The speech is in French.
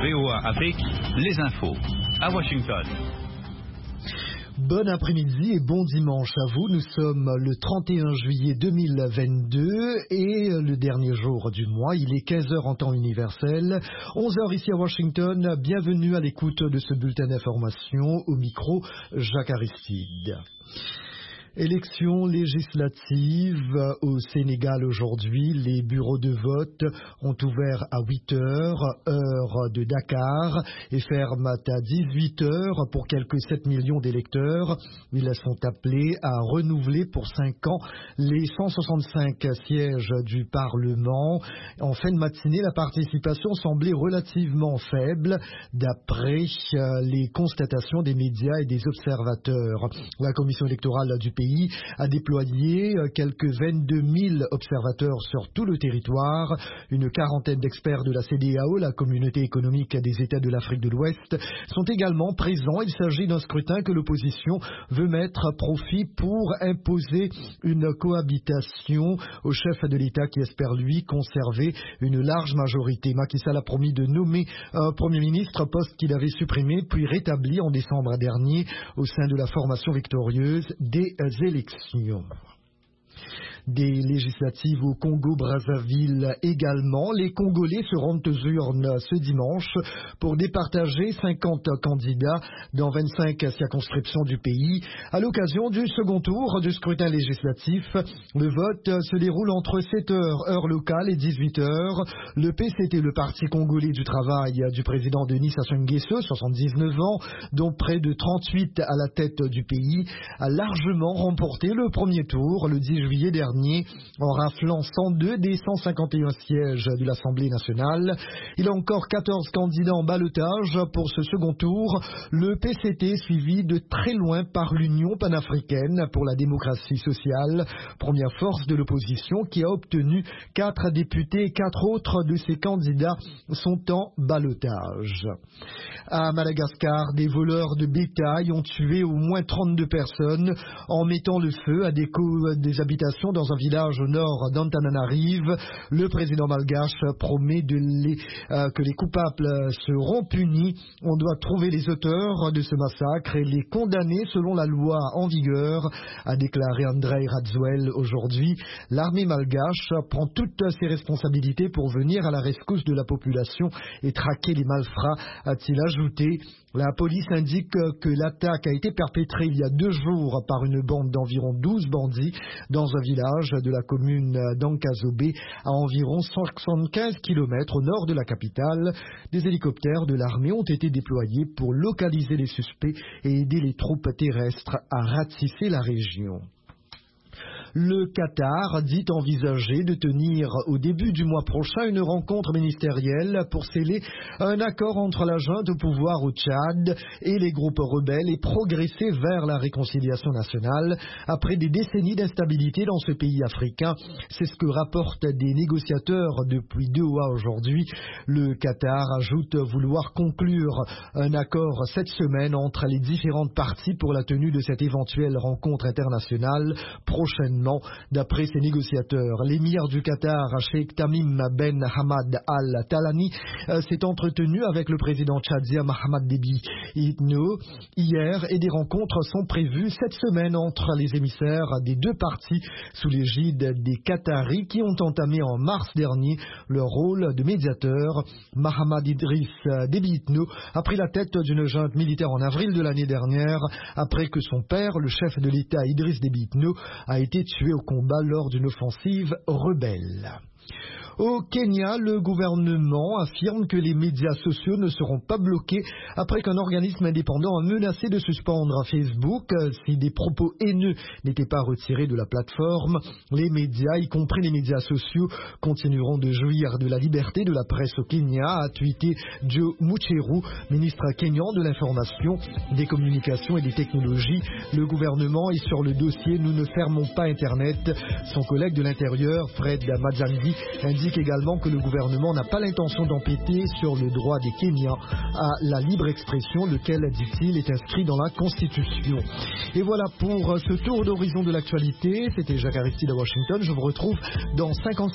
VOA Afrique, les infos à Washington. Bon après-midi et bon dimanche à vous. Nous sommes le 31 juillet 2022 et le dernier jour du mois. Il est 15h en temps universel, 11h ici à Washington. Bienvenue à l'écoute de ce bulletin d'information. Au micro, Jacques Aristide. Élections législatives au Sénégal aujourd'hui. Les bureaux de vote ont ouvert à 8h, heure de Dakar, et ferment à 18h pour quelques 7 millions d'électeurs. Ils sont appelés à renouveler pour 5 ans les 165 sièges du Parlement. En fin de matinée, la participation semblait relativement faible d'après les constatations des médias et des observateurs. La commission électorale du pays a déployé quelques 22 000 observateurs sur tout le territoire. Une quarantaine d'experts de la CEDEAO, la communauté économique des États de l'Afrique de l'Ouest, sont également présents. Il s'agit d'un scrutin que l'opposition veut mettre à profit pour imposer une cohabitation au chef de l'État qui espère, lui, conserver une large majorité. Macky Sall a promis de nommer un Premier ministre, poste qu'il avait supprimé puis rétabli en décembre dernier au sein de la formation victorieuse des élections. Des législatives au Congo-Brazzaville également. Les Congolais se rendent aux urnes ce dimanche pour départager 50 candidats dans 25 circonscriptions du pays. À l'occasion du second tour du scrutin législatif, le vote se déroule entre 7h, heure locale, et 18h. Le PCT, le Parti congolais du travail du président Denis Sassou Nguesso, 79 ans, dont près de 38 à la tête du pays, a largement remporté le premier tour le 10 juillet dernier, en raflant 102 des 151 sièges de l'Assemblée nationale. Il a encore 14 candidats en ballottage pour ce second tour. Le PCT suivi de très loin par l'Union panafricaine pour la démocratie sociale, première force de l'opposition qui a obtenu 4 députés et 4 autres de ses candidats sont en ballottage. À Madagascar, des voleurs de bétail ont tué au moins 32 personnes en mettant le feu à des habitations dans un village au nord d'Antananarive. Le président malgache promet que les coupables seront punis. On doit trouver les auteurs de ce massacre et les condamner selon la loi en vigueur, a déclaré Andrei Rajoelina aujourd'hui. L'armée malgache prend toutes ses responsabilités pour venir à la rescousse de la population et traquer les malfrats, a-t-il ajouté. La police indique que l'attaque a été perpétrée il y a 2 jours par une bande d'environ 12 bandits dans un village de la commune d'Ankazobé, à environ 175 km au nord de la capitale. Des hélicoptères de l'armée ont été déployés pour localiser les suspects et aider les troupes terrestres à ratisser la région. Le Qatar dit envisager de tenir au début du mois prochain une rencontre ministérielle pour sceller un accord entre la junte au pouvoir au Tchad et les groupes rebelles et progresser vers la réconciliation nationale après des décennies d'instabilité dans ce pays africain. C'est ce que rapportent des négociateurs depuis Doha aujourd'hui. Le Qatar ajoute vouloir conclure un accord cette semaine entre les différentes parties pour la tenue de cette éventuelle rencontre internationale prochainement. D'après ses négociateurs, l'émir du Qatar, Sheikh Tamim Ben Hamad Al Thani, s'est entretenu avec le président tchadien Mahamat Déby Itno hier et des rencontres sont prévues cette semaine entre les émissaires des 2 parties sous l'égide des Qataris qui ont entamé en mars dernier leur rôle de médiateur. Mahamat Idriss Déby Itno a pris la tête d'une junte militaire en avril de l'année dernière après que son père, le chef de l'État Idriss Déby Itno, a été tué au combat lors d'une offensive rebelle. Au Kenya, le gouvernement affirme que les médias sociaux ne seront pas bloqués après qu'un organisme indépendant a menacé de suspendre Facebook si des propos haineux n'étaient pas retirés de la plateforme. Les médias, y compris les médias sociaux, continueront de jouir de la liberté de la presse au Kenya, a tweeté Joe Mucheru, ministre kenyan de l'information, des communications et des technologies. Le gouvernement est sur le dossier, nous ne fermons pas Internet. Son collègue de l'Intérieur, Fred Majandi, indique également que le gouvernement n'a pas l'intention d'empiéter sur le droit des Kenyans à la libre expression, lequel, dit-il, est inscrit dans la Constitution. Et voilà pour ce tour d'horizon de l'actualité. C'était Jacques Aristide à Washington. Je vous retrouve dans 50